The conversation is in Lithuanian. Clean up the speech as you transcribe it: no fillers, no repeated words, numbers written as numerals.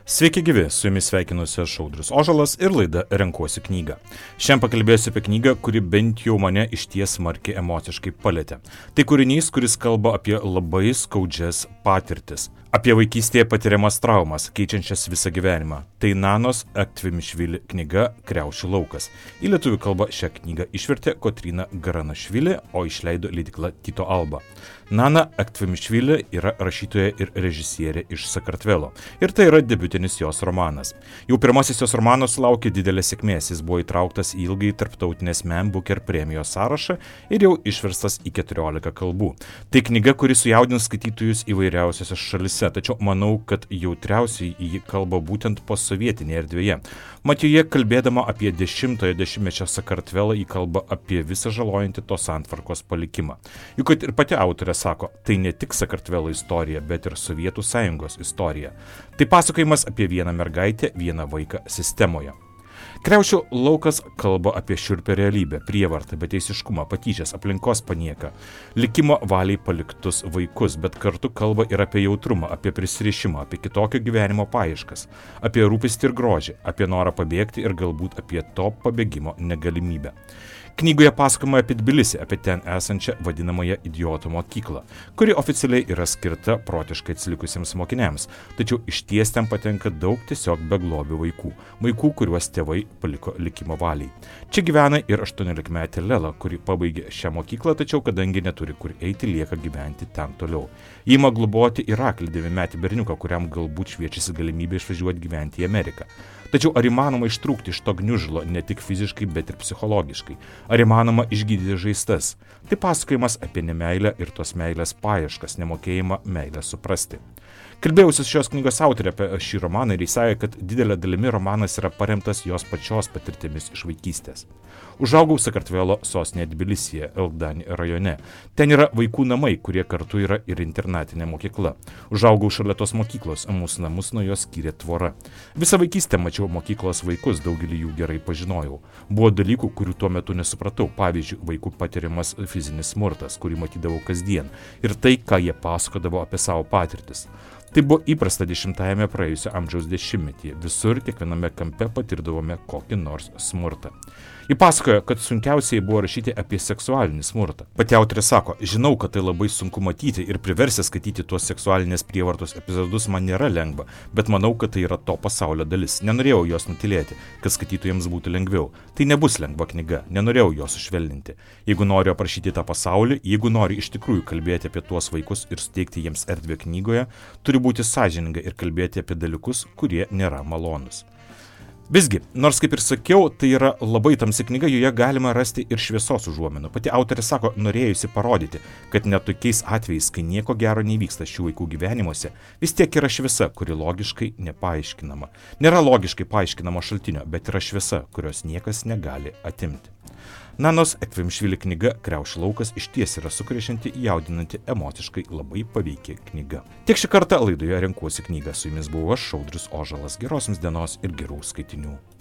Sveiki gyvi, su jumis sveikinuosi aš Audrius Ožalas ir laida Renkuosi knygą. Šiandien pakalbėsiu apie knygą, kuri bent jau mane išties smarkiai emociškai palietė. Tai kūrinys, kuris kalba apie labai skaudžias patirtis, apie vaikystėje patiriamas traumas, keičiančias visą gyvenimą. Tai Nanos Aktvimišvili knyga Kriaušių laukas. Į lietuvių kalbą šią knygą išvertė Kotryna Garanašvili, o išleido leidykla Tyto Alba. Nana Aktvimišvili yra rašytoja ir režisierė iš Sakartvelo. Ir tai yra debiutinis jos romanas. Jau pirmasis jos romanas sulaukė didelės sėkmės, jis buvo įtrauktas į ilgai tarptautinės Man Booker premijos sąrašą ir jau išverstas į 14 kalbų. Tai knyga, kuri sujaudins skaitytojus įvairiausiose šalise, tačiau manau, kad jautriausiai ji kalba būtent posovietinėje erdvėje. Mat joje kalbėdama apie 10-ojo dešimtmečio Sakartvelą, ji kalba apie visą žalojantį tos santvarkos palikimą. Juk ir pati autorė sako, tai ne tik Sakartvelo istorija, bet ir Sovietų sąjungos istorija. Tai pasakojimas apie vieną mergaitę, vieną vaiką sistemoje. Kriaušių laukas kalba apie šiurpią realybę, prievartą, beteisiškumą, patyčias, aplinkos panieką, likimo valiai paliktus vaikus, bet kartu kalba ir apie jautrumą, apie prisirišimą, apie kitokio gyvenimo paieškas, apie rūpestį ir grožį, apie norą pabėgti ir galbūt apie to pabėgimo negalimybę. Knygoje pasakojama apie Tbilisį, apie ten esančią vadinamąją idiotų mokyklą, kuri oficialiai yra skirta protiškai atsilikusiems mokiniams, tačiau išties ten patenka daug tiesiog beglobių vaikų, kuriuos tėvai paliko likimo valiai. Čia gyvena ir 18-metė Lela, kuri pabaigė šią mokyklą, tačiau kadangi neturi kur eiti, lieka gyventi ten toliau. Ji ima globoti Iraklį 9-metį berniuką, kuriam galbūt šviečiasi galimybė išvažiuoti gyventi į Ameriką. Tačiau ar įmanoma ištrūkti iš to gniužulo ne tik fiziškai, bet ir psichologiškai? Ar įmanoma išgydyti žaizdas? Tai pasakojimas apie nemeilę ir tos meilės paieškas, nemokėjimą meilę suprasti. Kalbėjausi šios knygos autorė apie šį romaną ir jis sakė, kad didelė dalimi romanas yra paremtas jos pačios patirtimis iš vaikystės. Užaugau Sakartvelo sostinėje Tbilisyje, Elgdani rajone. Ten yra vaikų namai, kurie kartu yra ir internatinė mokykla. Užaugau šalia tos mokyklos, mūsų namus nuo jos skyrė tvora. Visą vaikystę mačiau mokyklos vaikus, daugelį jų gerai pažinojau. Buvo dalykų, kurių tuo metu nesupratau, pavyzdžiui, vaikų patiriamas fizinis smurtas, kurį matydavau kasdien, ir tai, ką jie pasakodavo apie savo patirtis. Tai buvo įprasta 10-ajame praėjusio amžiaus dešimtmetyje. Visur, kiekviename kampe patirdavome kokį nors smurtą. Ji pasakojo, kad sunkiausiai buvo rašyti apie seksualinį smurtą. Pati autorė sako, žinau, kad tai labai sunku matyti ir priversti skaityti tuos seksualinės prievartos epizodus man nėra lengva, bet manau, kad tai yra to pasaulio dalis. Nenorėjau jos nutilėti, kad skaitytojams būtų lengviau. Tai nebus lengva knyga, nenorėjau jos sušvelninti. Jeigu noriu aprašyti tą pasaulį, jeigu noriu iš tikrųjų kalbėti apie tuos vaikus ir suteikti jiems erdvę knygoje, turi būti sąžininga ir kalbėti apie dalykus, kurie nėra malonus. Visgi, nors kaip ir sakiau, tai yra labai tamsi knyga, joje galima rasti ir šviesos užuominų. Pati autorė sako, norėjusi parodyti, kad net tokiais atvejais, kai nieko gero nevyksta šių vaikų gyvenimuose, vis tiek yra šviesa, kuri logiškai nepaaiškinama. Nėra logiškai paaiškinamo šaltinio, bet yra šviesa, kurios niekas negali atimti. Nanos Aktvimišvili knyga Kriaušių laukas išties yra sukrečianti, jaudinanti, emociškai labai paveikia knyga. Tiek šį kartą laidoje Renkuosi knygą. Su jumis buvau aš, Audrius Ožalas. Geros jums dienos ir gerų skaitinių.